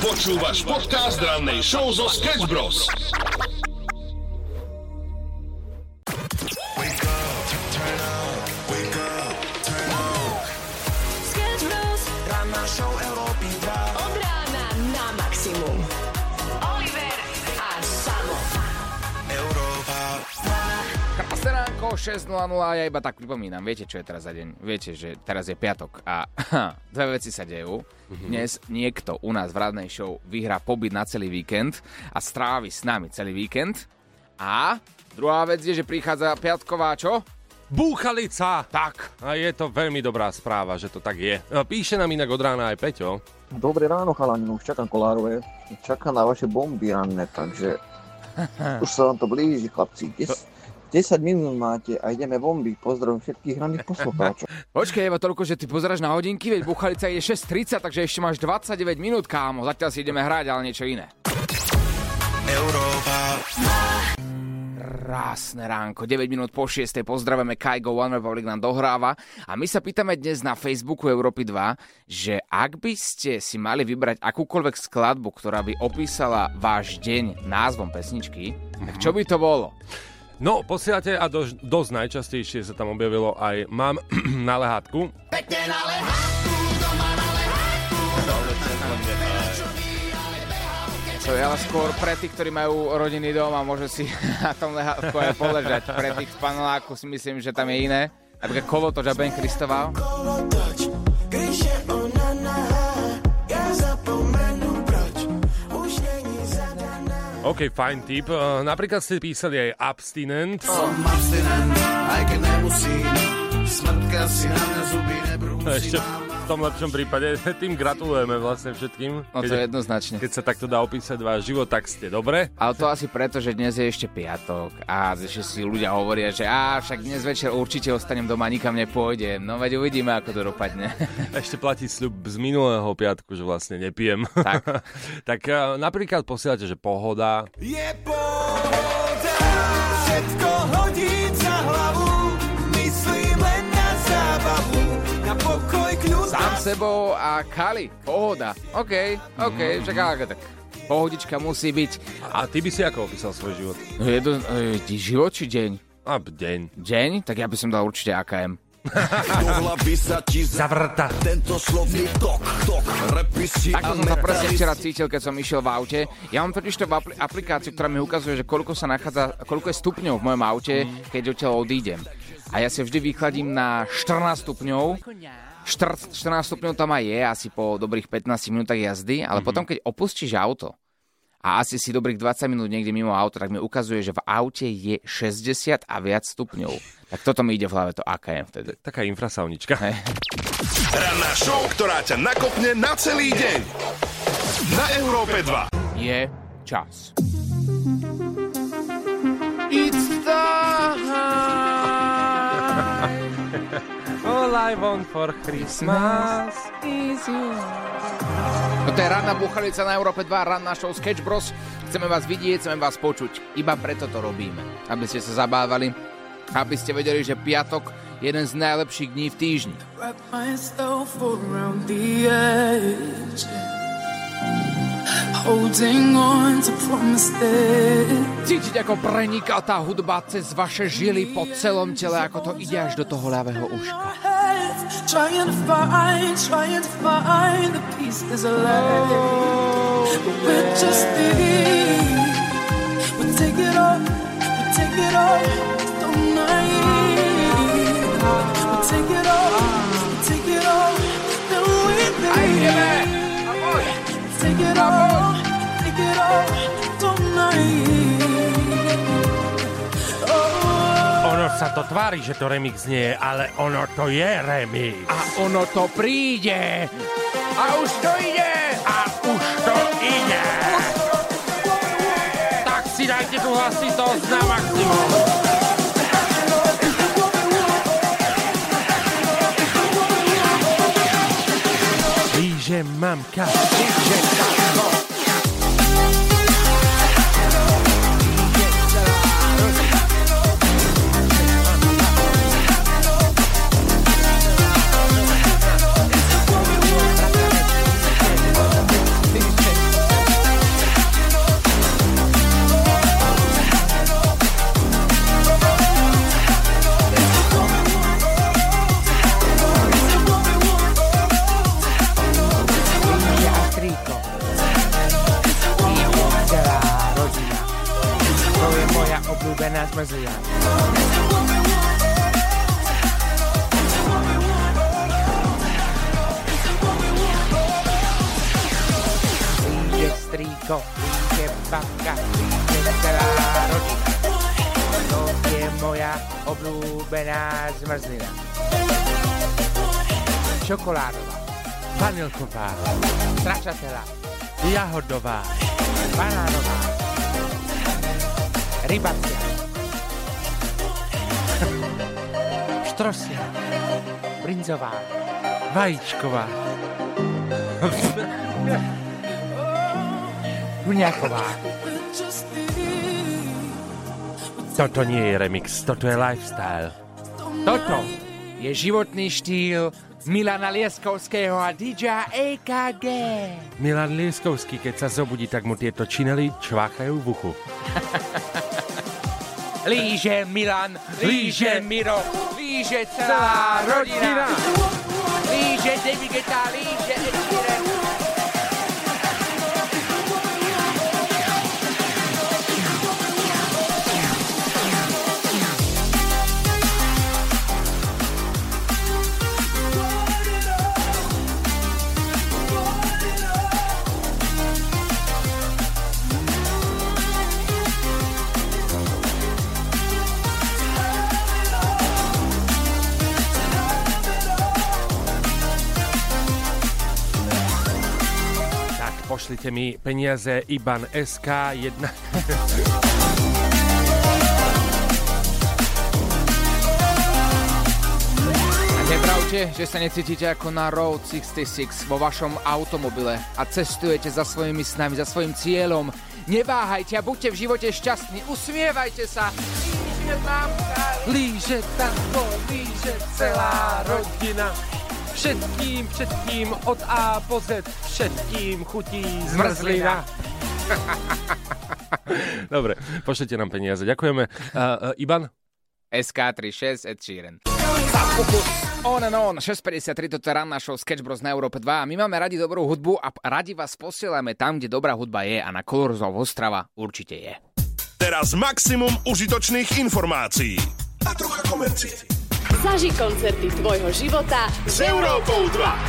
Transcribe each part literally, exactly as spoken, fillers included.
Počúvaš podcast rannej show zo Sketch Bros. Wake up, turn up, wake up, turn up. Sketch Bros. Ranná show Európy dva. Od rána na maximum. Oliver a Samo. Európa dva. Krásne ránko, šesť nula nula, ja iba tak pripomínam, viete, čo je teraz za deň? Viete, že teraz je piatok a dve veci sa dejú. Dnes niekto u nás v rannej show vyhrá pobyt na celý víkend a strávi s nami celý víkend. A druhá vec je, že prichádza piatková, čo? Búchalica! Tak. A je to veľmi dobrá správa, že to tak je. Píše nám inak od rána aj Peťo. Dobré ráno, chalani, už čakám kolárové. Čakám na vaše bomby ranné, takže už sa vám to blíži, chlapci. Des, desať minút máte a ideme bomby. Pozdravím všetkých ranných poslucháčov. Počkej, iba toľko, že ty pozeráš na hodinky, veď Búchalica ide šesť tridsať, takže ešte máš dvadsaťdeväť minút, kámo. Zatiaľ si ideme hrať, ale niečo iné. Európa Krásne ránko, deväť minút po šiestej, pozdravujeme Kaigo, One Republic nám dohráva a my sa pýtame dnes na Facebooku Európy dva, že ak by ste si mali vybrať akúkoľvek skladbu, ktorá by opísala váš deň názvom pesničky, tak čo by to bolo? No, posielate a do, dosť najčastejšie sa tam objavilo aj Mám na lehátku. To je ale skôr pre tých, ktorí majú rodiny doma, môže si na tom lehátku aj poležať. Pre tých z paneláku si myslím, že tam je iné. Napríklad Kolotoč a Ben Kristoval. OK, fajn tip. Uh, napríklad ste písali aj Abstinent. Som abstinent, aj keď nemusím. Smrtka si na mňa zuby nebrúsi. Ešte v tom lepšom prípade tým gratulujeme vlastne všetkým. No to je jednoznačne. Keď sa takto dá opísať váš život, tak ste dobre. Ale to asi preto, že dnes je ešte piatok a že si ľudia hovoria, že á, však dnes večer určite ostanem doma, nikam nepôjdem. No veď uvidíme, ako to dopadne. Ešte platí sľub z minulého piatku, že vlastne nepijem. Tak. Tak uh, napríklad posielate, že pohoda. Je pohoda, všetko hodí za hlavu. Myslím len na zábavu, na pokoj kľud. Sám sebou a Kali, pohoda. OK, OK, mm. však ale tak pohodička musí byť. A ty by si ako opísal svoj život? No je to e, život či deň? A deň. Deň? Tak ja by som dal určite á ká em. Do hlavy sa ti Zavrta. tento slovný tok, tok, repisy a Takto som sa presne metalis. včera cítil, keď som išiel v aute. Ja mám totiž to v apl- aplikáciu, ktorá mi ukazuje, že koľko sa nachádza, koľko je stupňov v mojom aute, keď odtiaľ odídem. A ja si vždy vychladím na štrnásť stupňov. štrnásť stupňov tam aj je, asi po dobrých pätnásť minútach jazdy, ale mm-hmm. potom, keď opustíš auto a asi si dobrých dvadsať minút niekde mimo auto, tak mi ukazuje, že v aute je šesťdesiat a viac stupňov. Tak toto mi ide v hlave, to á ká em vtedy. Taká infrasaunička. Hej. Ranná show, ktorá ťa nakopne na celý deň. Na Európe dva. Je čas. It's time. All I want for Christmas is you. No to je ranná Búchalica na Európe dva, ranná show Sketch Bros. Chceme vás vidieť, chceme vás počuť. Iba preto to robíme. Aby ste sa zabávali, aby ste vedeli, že piatok je jeden z najlepších dní v týždni. Wrap myself around the edge, holding on to promises. Cítiť, ako preniká tá hudba cez vaše žily po celom tele, ako to ide až do toho ľavého uška. Trying to find, trying to find the pieces of life. But we're just thieves. We take it all, we take it all, don't naive. We take it all, we take it all, then we leave. Take it all, take it all, don't naive. Oh. Ono sa to tvári, že to remix nie je, ale ono to je remix. A ono to príde. A už to ide. A už to ide. Tak si dajte tu hlasitosť na maximum. Blíže mamka. Blíže mamka. oblúbená zmrzlina. Líže strýko, líže babka, líže celá rodina. To je moja oblúbená zmrzlina. Čokoládová, vanilková, stračatela, jahodová, banánová, rybacia, štrosia, brinzová, vajíčková, guňáková. Toto nie je remix, toto je lifestyle. Toto je životný štýl Milana Lieskovského a dý džeja á ká gé. Milan Lieskovský, keď sa zobudí, tak mu tieto činely čváchajú v uchu. Líže Milan, líže Miro, líže celá rodina. Líže David Guetta, líže Ed Sheeran. Pošlite mi peniaze í bé á en es ká jedna. Nepravte, že sa necítite ako na Road šesťdesiatšesť vo vašom automobile a cestujete za svojimi snami, za svojim cieľom. Neváhajte a buďte v živote šťastní. Usmievajte sa. Líže mamka, líže tatko, líže celá rodina. Všetkým, všetkým od A po Z, všetkým chutí zmrzlina. Dobre, pošlite nám peniaze. Ďakujeme. Uh, uh, Iban? es ká tridsaťšesť Ed Sheeran. Za pokus. On and on. šesť päťdesiattri, toto je ranná show Sketch Bros na Európe dva. A my máme radi dobrú hudbu a radi vás posielame tam, kde dobrá hudba je a na Colors of Ostrava určite je. Teraz maximum užitočných informácií. A trocha komercie. Zaži koncerty tvojho života S Európou dva.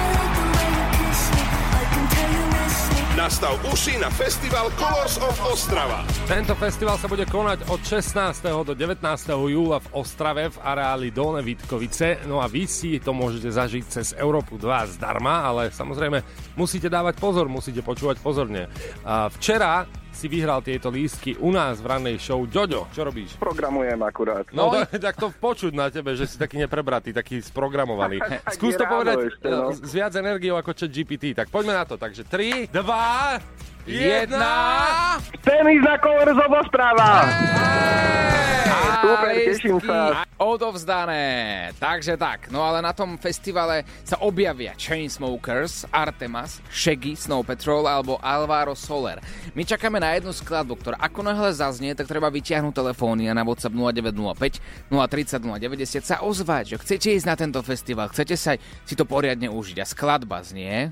Nastav uši na festival Colors of Ostrava. Tento festival sa bude konať od šestnásteho do devätnásteho júla v Ostrave v areáli Dolné Vítkovice. No a vy si to môžete zažiť cez Európu dva zdarma, ale samozrejme musíte dávať pozor, musíte počúvať pozorne. A včera si vyhral tieto lístky u nás v rannej show. Ďoďo, čo robíš? Programujem akurát. No, no tak to počuť na tebe, že si taký neprebratý, taký sprogramovaný. Skús to povedať ešte, no. S viac energiou ako chat gé pé té. Tak poďme na to. Takže tri, dva, jedna. Chcem ísť na Colors of Ostrava. Super, teším sa. Odovzdané. Takže tak, no ale na tom festivale sa objavia Chainsmokers, Artemas, Shaggy, Snow Patrol alebo Alvaro Soler. My čakáme na jednu skladbu, ktorá ako náhle zaznie, tak treba vytiahnuť telefóny a na WhatsApp nula deväť nula päť nula tri nula nula deväťdesiat sa ozvať, že chcete ísť na tento festival, chcete sa si to poriadne užiť a skladba znie...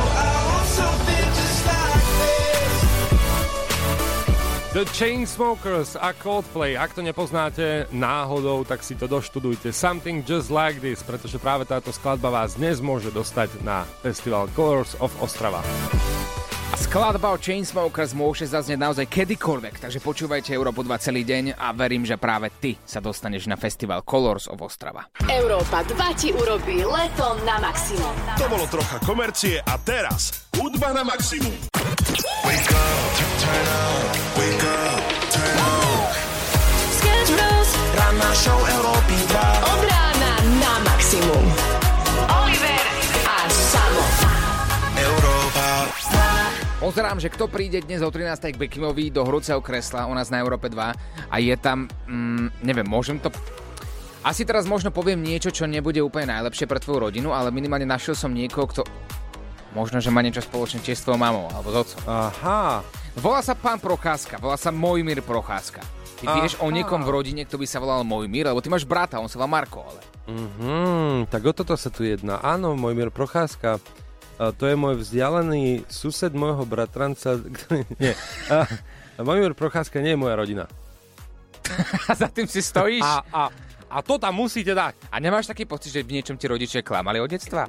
The Chainsmokers a Coldplay. Ak to nepoznáte náhodou, tak si to doštudujte. Something Just Like This, pretože práve táto skladba vás dnes môže dostať na festival Colors of Ostrava. A skladba o Chainsmokers môže zaznieť naozaj kedykoľvek, takže počúvajte Európu dva celý deň a verím, že práve ty sa dostaneš na festival Colors of Ostrava. Európa dva ti urobí leto na maximum. To bolo trocha komercie a teraz hudba na maximum. Wake up, turn up, wake up, turn up. Sketch Bros. Ranná show Európy dva. Od rána na maximum. Oliver a Samo. Európa. Pozerám, že kto príde dnes o trinástej k Bekimovi do horúceho kresla u nás na Európe dva a je tam, mm, neviem, môžem to... Asi teraz možno poviem niečo, čo nebude úplne najlepšie pre tvoju rodinu, ale minimálne našiel som niekoho, kto možno, že má niečo spoločné tiež s tvojou mamou alebo s otcom. Aha. Volá sa pán Procházka, volá sa Mojmír Procházka. Ty Aha. vieš o niekom v rodine, kto by sa volal Mojmír, lebo ty máš brata, on sa volá Marko, ale... Mhm, tak o toto sa tu jedná. Áno, Mojmír Procházka. A to je môj vzdialený sused môjho bratranca. Nie. A Mojmír Procházka nie je moja rodina. A za tým si stojíš? A, a, a to tam musíte dať. A nemáš taký pocit, že v niečom ti rodičia klamali od detstva?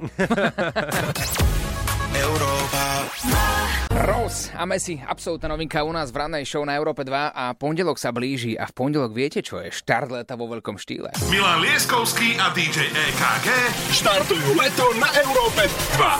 Európa. Rose a Messi, absolútna novinka u nás v rannej show na Európe dva a pondelok sa blíži a v pondelok viete, čo je štart leta vo veľkom štýle. Milan Lieskovský a dý džej é ká gé štartujú leto na Európe dva.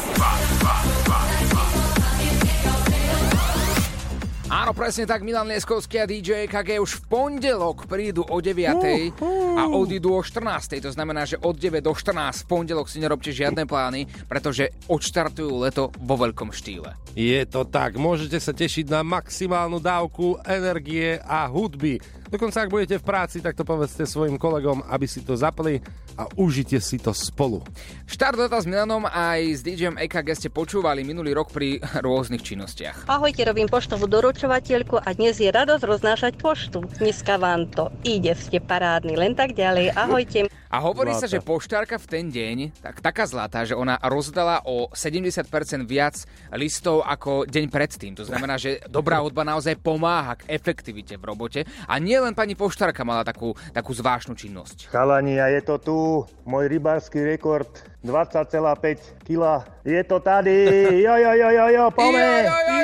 Áno, presne tak, Milan Lieskovský a dý džej é ká gé už v pondelok prídu o deviatej a odídu o štrnástej. To znamená, že od deväť do štrnásť v pondelok si nerobte žiadne plány, pretože odštartujú leto vo veľkom štýle. Je to tak, môžete sa tešiť na maximálnu dávku energie a hudby. Dokonca, ak budete v práci, tak to povedzte svojim kolegom, aby si to zapli a užite si to spolu. Štart leta s Milanom aj s dý džejom é ká gé ste počúvali minulý rok pri rôznych činnostiach. Ahojte, robím poštovú doručovateľku a dnes je radosť roznášať poštu. Dneska vám to ide, ste parádni, len tak ďalej. Ahojte. A hovorí Zlata. sa, že poštárka v ten deň, tak taká zlatá, že ona rozdala o sedemdesiat percent viac listov ako deň predtým. To znamená, že dobrá hudba naozaj pomáha k efektivite v robote. A nie len pani poštárka mala takú, takú zvláštnu činnosť. Chalani, a je to tu, môj rybársky rekord, dvadsať celá päť kila. Je to tady, jo, jo, jo, jo, jo, pome.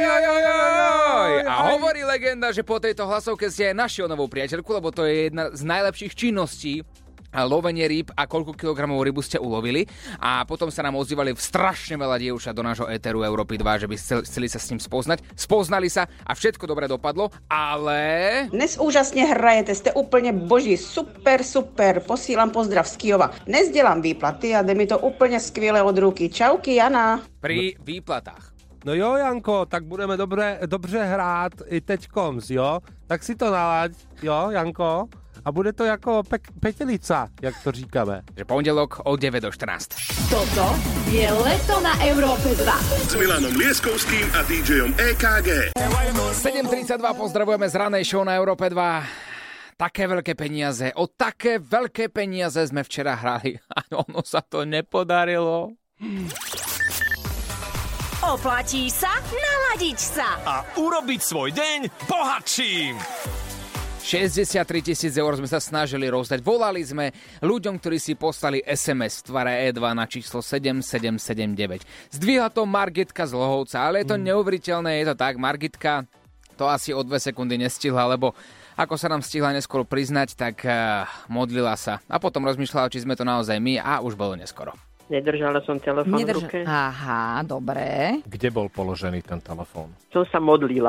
A hovorí legenda, že po tejto hlasovke ste aj našiel novú priateľku, lebo to je jedna z najlepších činností a lovenie rýb a koľko kilogramov rybu ste ulovili. A potom sa nám ozývali strašne veľa dievčat do nášho éteru Európy dva, že by chceli sa s ním spoznať. Spoznali sa a všetko dobre dopadlo, ale... Dnes úžasne hrajete, ste úplne boží, super, super, posílam pozdrav z Kyjova. Dnes dělám výplaty a jde mi to úplně skvěle od ruky. Čauky, Jana. Pri výplatách. No jo, Janko, tak budeme dobre, dobře hrát i teďkoms, jo? Tak si to nalaď, jo, Janko? A bude to jako pek- petelica, jak to říkáme. Že pondelok od deväť do štrnásť. Toto je leto na Európe dva. S Milanom Lieskovským a dý džejom é ká gé. sedem tridsaťdva pozdravujeme z ranej show na Európe dva. Také veľké peniaze, o také veľké peniaze sme včera hrali a ono sa to nepodarilo. Oplatí sa naladiť sa a urobiť svoj deň bohatším. šesťdesiattri tisíc eur sme sa snažili rozdať. Volali sme ľuďom, ktorí si poslali es em es v tvare é dva na číslo sedem sedem sedem deväť. Zdvihla to Margitka z Lohovca, ale je to neuveriteľné, je to tak. Margitka to asi o dve sekundy nestihla, lebo ako sa nám stihla neskôr priznať, tak uh, modlila sa. A potom rozmýšľala, či sme to naozaj my a už bolo neskoro. Nedržala som telefón Nedrž... v ruke. Aha, dobre. Kde bol položený ten telefón? Som sa modlila.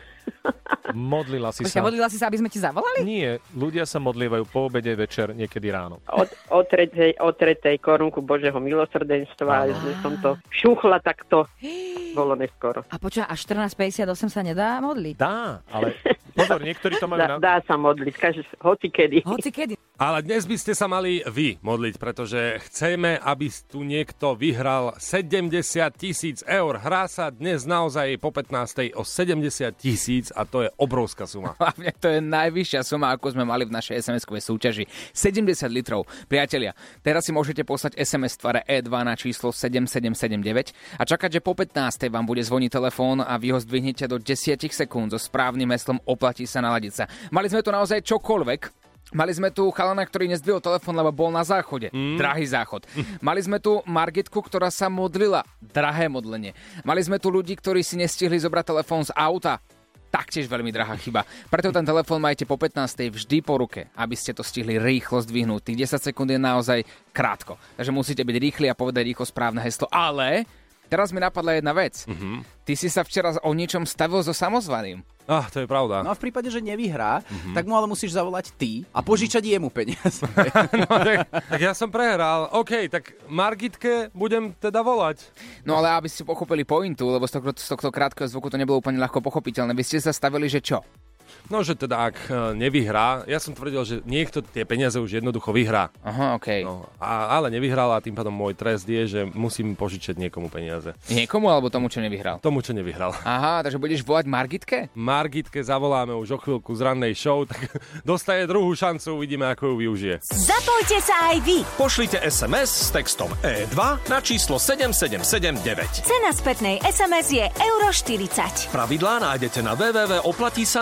Modlila si Počkej, sa. modlila si sa, aby sme ti zavolali? Nie, ľudia sa modlievajú po obede, večer, niekedy ráno. Od, od, tretej, od tretej korunku Božieho milosrdenstva, že som to šuchla, tak to bolo neskoro. A počúva, a štrnásť päťdesiatosem sa nedá modliť? Dá, ale pozor, niektorí to majú Dá, na... dá sa modliť, každý, hoci kedy. Hoci kedy. Ale dnes by ste sa mali vy modliť, pretože chceme, aby tu niekto vyhral sedemdesiat tisíc eur. Hrá sa dnes naozaj po pätnástej o sedemdesiat tisíc a to je obrovská suma. Hlavne to je najvyššia suma, ako sme mali v našej es em eskovej súťaži. sedemdesiat litrov. Priatelia, teraz si môžete poslať es em es v tvare é dva na číslo sedem sedem sedem deväť a čakať, že po pätnástej vám bude zvoniť telefón a vy ho zdvihnete do desať sekúnd so správnym heslom Oplatí sa naladiť sa. Mali sme tu naozaj čokoľvek. Mali sme tu chalana, ktorý nezdvihol telefón, lebo bol na záchode. Mm. Drahý záchod. Mali sme tu Margitku, ktorá sa modlila. Drahé modlenie. Mali sme tu ľudí, ktorí si nestihli zobrať telefón z auta. Taktiež veľmi drahá chyba. Preto ten telefón majte po pätnástej vždy po ruke, aby ste to stihli rýchlo zdvihnúť. Tých desať sekúnd je naozaj krátko. Takže musíte byť rýchli a povedať rýchlo správne heslo. Ale teraz mi napadla jedna vec. Mm-hmm. Ty si sa včera o niečom stavil so samozvaným. Ah, to je pravda. No a v prípade, že nevyhrá, mm-hmm. tak mu ale musíš zavolať ty a požičať jemu peniaze. no, tak, tak ja som prehral. OK, tak Margitke budem teda volať. No ale aby ste pochopili pointu, lebo z tohto, z tohto krátkeho zvuku to nebolo úplne ľahko pochopiteľné. Vy ste sa stavili, že čo? No, že teda ak nevyhrá, ja som tvrdil, že niekto tie peniaze už jednoducho vyhrá. Aha, okej. Okay. No, a, ale nevyhral a tým pádom môj trest je, že musím požičať niekomu peniaze. Niekomu alebo tomu, čo nevyhral? Tomu, čo nevyhral. Aha, takže budeš volať Margitke? Margitke zavoláme už o chvíľku z rannej show, tak dostane druhú šancu, uvidíme, ako ju využije. Zapojte sa aj vy. Pošlite es em es s textom é dva na číslo sedem sedem sedem deväť. Cena spätnej es em es je euro štyridsať. Pravidlá nájdete na w w w bodka oplatí sa naladiť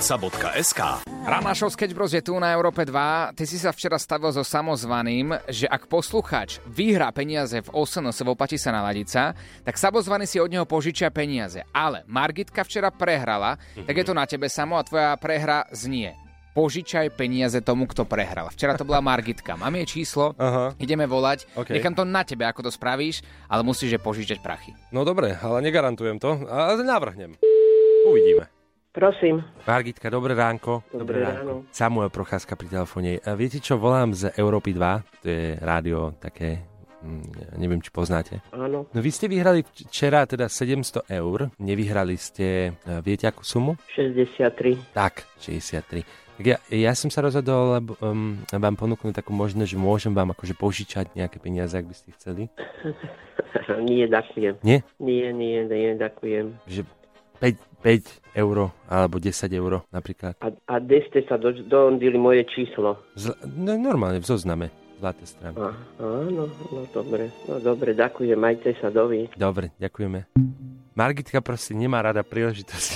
pizza bodka es ká. Ranná show Sketch Bros je tu na Európe dva. Ty si sa včera stavil so samozvaným, že ak poslucháč vyhrá peniaze v ó es en es, v Opati sa naladiť sa, tak samozvaný si od neho požičia peniaze. Ale Margitka včera prehrala, mm-hmm. tak je to na tebe samo a tvoja prehra znie: požičaj peniaze tomu, kto prehral. Včera to bola Margitka. Mám jej číslo, uh-huh. ideme volať. Okay. Nechám to na tebe, ako to spravíš, ale musíš je požičať prachy. No dobre, ale negarantujem to. Ale navrhnem. Uvidíme. Prosím. Margitka, dobré ránko. Dobré, dobré ráno. Samuel Procházka pri telefóne. A viete čo, volám z Európy dva. To je rádio také, neviem, či poznáte. Áno. No vy ste vyhrali včera teda sedemsto eur. Nevyhrali ste, viete akú sumu? šesťdesiattri. Tak, šesťdesiattri. Ja, ja som sa rozhodol, lebo um, vám ponúknuť takú možnosť, že môžem vám akože požičať nejaké peniaze, ak by ste chceli. Nie, ďakujem. Nie? Nie, nie, nie, ďakujem. Že päť, päť eur alebo desať eur napríklad. A, a kde ste sa do, dohodili moje číslo? Zl- no, normálne, v zozname. Zlaté stránky. Ah, áno, no dobre, no dobre, ďakujem, majte sa, dovi. Dobre, ďakujeme. Margitka proste nemá rada príležitosti,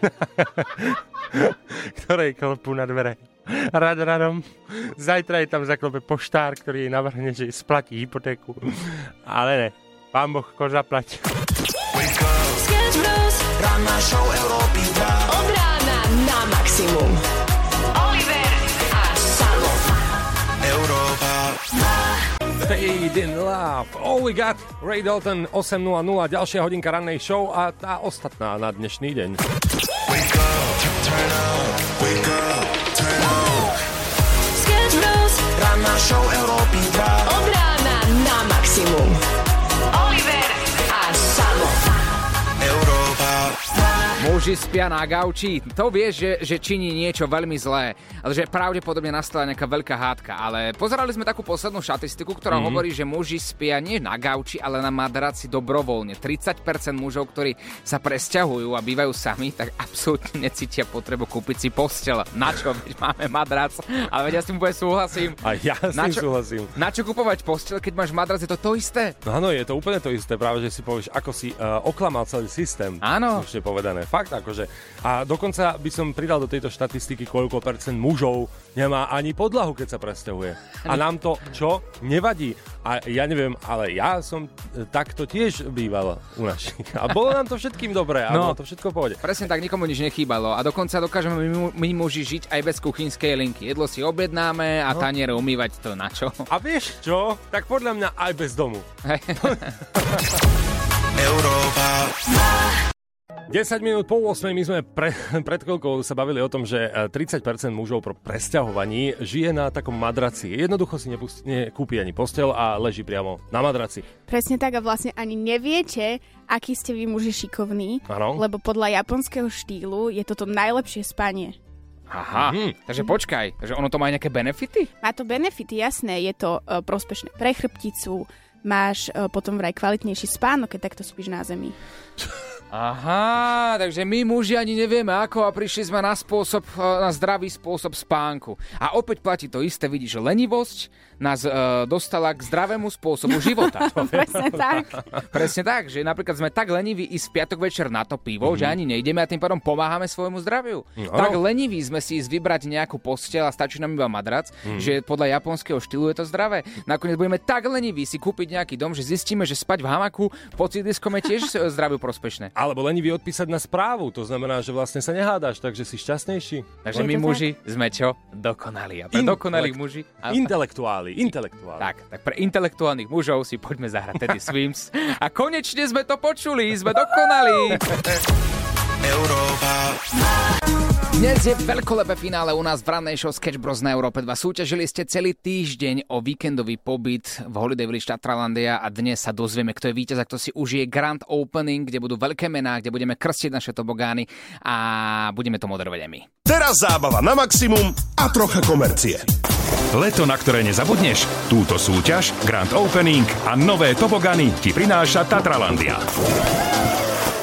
ktorej klopú na dvere. Rad radom. Zajtra je tam zaklope poštár, ktorý jej navrhne, že jej splatí hypotéku. Ale ne, pán Boh ko zaplať. Sketch Bros. Ranná show Európy dva. Od rána na maximum. Oliver a Salo. Európa. Fade in Love. All we got. Ray Dalton, osem nula nula. Ďalšia hodinka rannej show a tá ostatná na dnešný deň. Wake up, turn on, wake up, turn on. Sketch Bros. Ranná show Európy dva. Od rána na maximum. Oliver a Salo. Európa. Muži spia na gauči. To vieš, že, že činí niečo veľmi zlé. Ale že pravdepodobne nastala nejaká veľká hádka. Ale pozerali sme takú poslednú štatistiku, ktorá mm-hmm. hovorí, že muži spia nie na gauči, ale na madraci dobrovoľne. tridsať percent mužov, ktorí sa presťahujú a bývajú sami, tak absolútne necítia potrebu kúpiť si posteľ. Na čo? Veď máme madrac. Ale veď ja s tým úplne súhlasím. A ja s tým súhlasím. Na čo kupovať posteľ, keď máš madrac? Je to to isté? No áno, je to úplne to isté. Práve, že si povieš, ako si uh, oklamal celý systém. Áno. Slušne povedané. Fakt, akože. A dokonca by som pridal do tejto štatistiky, koľko percent mužov nemá ani podlahu, keď sa presťahuje. A nám to čo? Nevadí. A ja neviem, ale ja som takto tiež býval u našich. A bolo nám to všetkým dobré. A no, bolo to všetko v pohode. Presne tak, nikomu nič nechýbalo. A dokonca dokážeme my, my muži žiť aj bez kuchynskej linky. Jedlo si objednáme a no. taniere umývať, to na čo? A vieš čo? Tak podľa mňa aj bez domu. Európa. desať minút po ôsmej my sme pre, pred chvíľkou sa bavili o tom, že tridsať percent mužov pro presťahovaní žije na takom madraci. Jednoducho si nepust- nekúpi ani posteľ a leží priamo na madraci. Presne tak a vlastne ani neviete, aký ste vy muži šikovní, ano. Lebo podľa japonského štýlu je toto najlepšie spanie. Aha, mm. takže počkaj, takže ono to má nejaké benefity? Má to benefity, jasné, je to uh, prospešné pre chrbticu, máš uh, potom vraj kvalitnejší spánok, keď takto spíš na zemi. Aha, takže my muži ani nevieme ako a prišli sme na spôsob, na zdravý spôsob spánku. A opäť platí to isté, vidíš, lenivosť nás uh, dostala k zdravému spôsobu života. Presne tak. Presne tak, že napríklad sme tak leniví ísť v piatok večer na to pivo, mm-hmm. že ani nejdeme a tým pádom pomáhame svojmu zdraviu. No. Tak leniví sme si ísť vybrať nejakú posteľ a stačí nám iba madrac, mm-hmm. že podľa japonského štýlu je to zdravé. Nakoniec budeme tak leniví si kúpiť nejaký dom, že zistíme, že spať v hamaku pod sídliskom je tiež zdraviu prospešné. Alebo lenivý odpísať na správu, to znamená, že vlastne sa nehádaš, takže si šťastnejší. Takže my muži sme čo? Dokonali. A pre dokonalých muži... Intelektuáli, intelektuáli. Tak, tak pre intelektuálnych mužov si poďme zahrať Teddy Swims. A konečne sme to počuli, sme dokonali. Európa. Dnes je veľkolepé finále u nás v rannej show Sketch Bros na Európe dva. Súťažili ste celý týždeň o víkendový pobyt v Holiday Village Tatralandia a dnes sa dozvieme, kto je víťaz a kto si užije Grand Opening, kde budú veľké mená, kde budeme krstiť naše tobogány a budeme to moderovať aj my. Teraz zábava na maximum a trocha komercie. Leto, na ktoré nezabudneš? Túto súťaž, Grand Opening a nové tobogany ti prináša Tatralandia.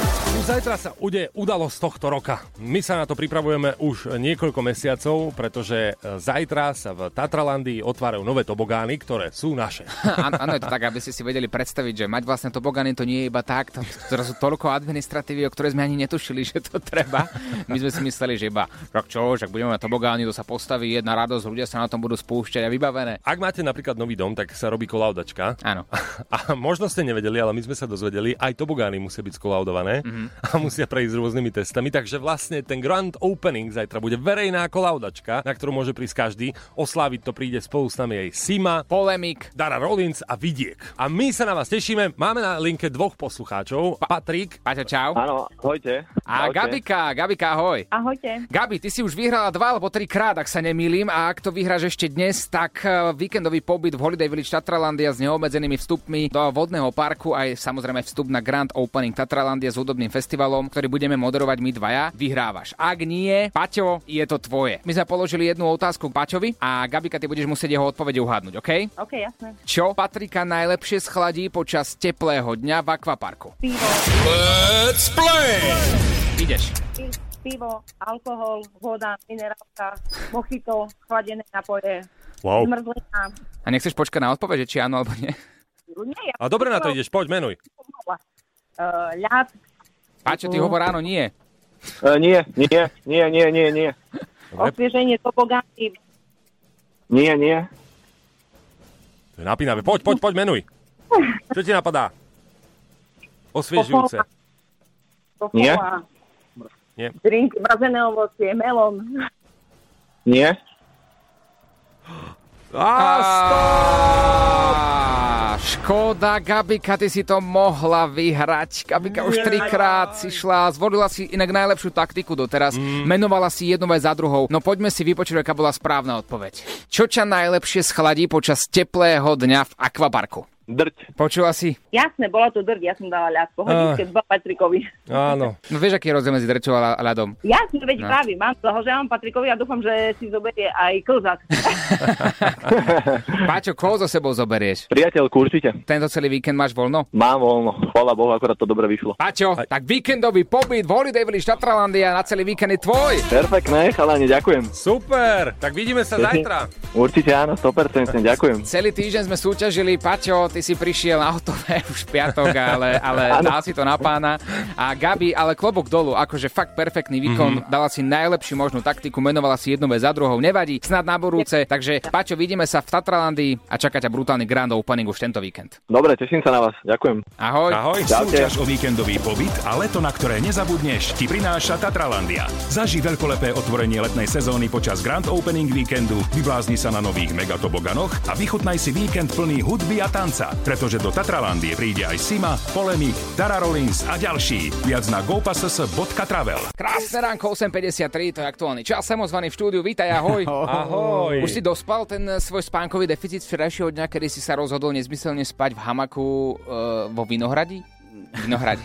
Zajtra sa udeje udalosť tohto roka. My sa na to pripravujeme už niekoľko mesiacov, pretože zajtra sa v Tatralandii otvárajú nové tobogány, ktoré sú naše. Áno, je to tak, aby ste si vedeli predstaviť, že mať vlastne tobogány to nie je iba tak, to, to sú toľko administratívy, o ktorej sme ani netušili, že to treba. My sme si mysleli, že iba, tak čo, že ak budeme mať tobogány, to sa postaví jedna radosť, ľudia sa na tom budú spúšťať a vybavené. Ak máte napríklad nový dom, tak sa robí kolaudačka. Áno. A možno ste nevedeli, ale my sme sa dozvedeli, aj tobogány musia byť skolaudované. Mm-hmm. A musia prejsť rôznymi testami, takže vlastne ten grand opening zajtra bude verejná kolaudačka, na ktorú môže prísť každý. Osláviť to príde spolu s nami aj Sima, Polemik, Dara Rollins a Vidiek. A my sa na vás tešíme. Máme na linke dvoch poslucháčov. Pa- Patrik. Paťo, čau. Áno, ahojte. A Ahojte. Gabika, Gabika, ahoj. Ahojte. Gabi, ty si už vyhrala dva alebo tri krát, ak sa nemýlim, a ak to vyhráš ešte dnes, tak víkendový pobyt v Holiday Village Tatralandia s neobmedzenými vstupmi do vodného parku, aj samozrejme vstup na grand opening Tatralandia s hudobným festivalom, ktorý budeme moderovať my dvaja, vyhrávaš. Ak nie, Paťo, je to tvoje. My sme položili jednu otázku Paťovi a Gabika, ty budeš musieť jeho odpovede uhádnuť, OK? OK, jasné. Čo Patrika najlepšie schladí počas teplého dňa v akvaparku? Pivo. Let's play! Ideš. Pivo, alkohol, voda, minerálka, mochito, chladené napoje, Wow. zmrzlina. A nechceš počkať na odpovede, či áno alebo nie? Nie, ja A dobre na to ideš, poď, menuj. Uh, ľad. Paťo, ty hovor áno, nie. Uh, nie, nie, nie, nie, nie, nie. Osvieženie tobogány. Nie, nie. To je napínavé. Poď, poď, poď, menuj. Čo ti napadá? Osviežujúce. Nie. Nie. Drink, mrazené ovocie, melón. Nie. A škoda, Gabika, ty si to mohla vyhrať. Gabika už trikrát si šla, zvolila si inak najlepšiu taktiku doteraz. Mm. Menovala si jednu vec za druhou. No poďme si vypočuť, aká bola správna odpoveď. Čo ťa najlepšie schladí počas teplého dňa v akvaparku? Drť. Počula si? Jasné, bola to drť, ja som dala ľad. Pohodičke, dva Patrikovi. Áno. No vieš, aký je rozdiel medzi drťou a ľadom? Jasne, veď No. práve, mám blahoželám Patrikovi a dúfam, že si zoberie aj klzak. Páťo, koho so sebou zoberieš? Priateľku, určite. Tento celý víkend máš voľno? Mám voľno. Chvála Bohu, akorát to dobre vyšlo. Páťo, tak víkendový pobyt v Holiday Village Tatralandia na celý víkend je tvoj. Perfektné, chalani, ďakujem. Super, tak vidíme sa zajtra. Určite áno, sto percent, ďakujem. Celý týždeň sme súťažili, Paťo, ty si prišiel na hotové už v piatok, ale, ale dal si to na pána. A Gabi, ale klobúk dolu, akože fakt perfektný výkon, mm-hmm. dala si najlepšiu možnú taktiku, menovala si jednu vec za druhou, nevadí, snad na budúce. Takže Paťo, vidíme sa v Tatralandii a čaká ťa brutálny grand opening už tento víkend. Dobre, teším sa na vás, ďakujem. Ahoj. Ahoj. Súťaž o víkendový pobyt a leto, na ktoré nezabudneš, ti prináša Tatralandia. Zaži veľkolepé otvorenie letnej sezóny počas grand opening víkendu, vyblázni sa na nových megatoboganoch a vychutnaj si víkend plný hudby a tanca, pretože do Tatralandie príde aj Sima, Polemik, Dara Rollins a ďalší. Viac na gopass bodka travel. Krásne ránko, osem päťdesiattri, to je aktuálny čas. Samozvaný v štúdiu, vítaj, ahoj. Ahoj. Už si dospal ten svoj spánkový deficit včerajšieho dňa, kedy si sa rozhodol nezmyselne spať v hamaku uh, vo Vinohradi? Vinohrade.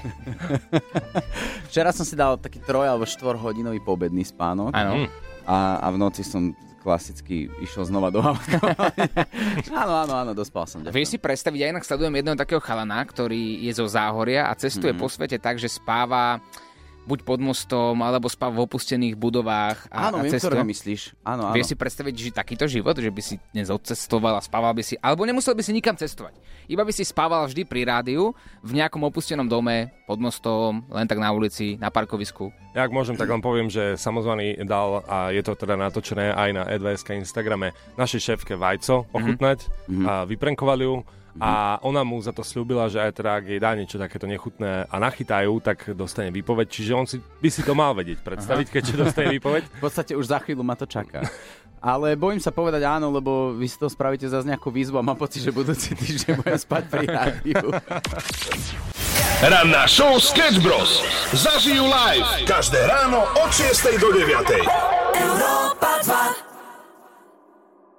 Včera som si dal taký troj alebo štvor hodinový poobedný spánok. Áno. A, a v noci som klasicky išiel znova do hamaku. Áno, áno, áno, dospal som. Ďakujem. Vieš si predstaviť, ja inak sledujem jedného takého chalana, ktorý je zo Záhoria a cestuje mm-hmm. po svete tak, že spáva buď pod mostom, alebo spáva v opustených budovách. A, áno, a viem, cestuje. ktorého myslíš. Áno, áno. Vieš si predstaviť, že takýto život, že by si dnes odcestoval a spával by si, alebo nemusel by si nikam cestovať. Iba by si spával vždy pri rádiu, v nejakom opustenom dome, pod mostom, len tak na ulici, na parkovisku. Ja ak môžem, tak vám poviem, že Samozvaný dal, a je to teda natočené aj na é dva es ká Instagrame, našej šéfke vajco ochutnať mm-hmm. a vyprenkovali ju. A ona mu za to sľúbila, že aj teda, ak jej dá niečo takéto nechutné a nachytajú, tak dostane výpoveď. Čiže on si, by si to mal vedieť predstaviť, keďže dostane výpoveď. V podstate už za chvíľu ma to čaká. Ale bojím sa povedať áno, lebo vy si to spravíte zase nejakú výzvu a mám pocit, že budúci týždeň budem spať pri rádiu. Ranná show Sketch Bros. Zažijú live každé ráno od šiestej do deviatej. Európa dva.